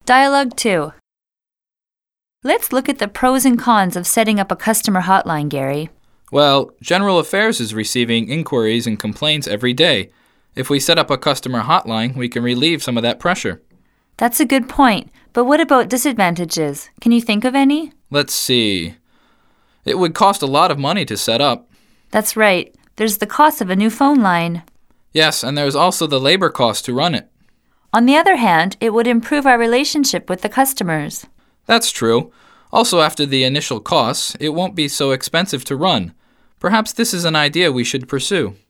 Dialogue 2. Let's look at the pros and cons of setting up a customer hotline, Gary. Well, General Affairs is receiving inquiries and complaints every day. If we set up a customer hotline, we can relieve some of that pressure. That's a good point, but what about disadvantages? Can you think of any? Let's see. It would cost a lot of money to set up. That's right. There's the cost of a new phone line. Yes, and there's also the labor cost to run it. On the other hand, it would improve our relationship with the customers. That's true. Also, after the initial costs, it won't be so expensive to run. Perhaps this is an idea we should pursue.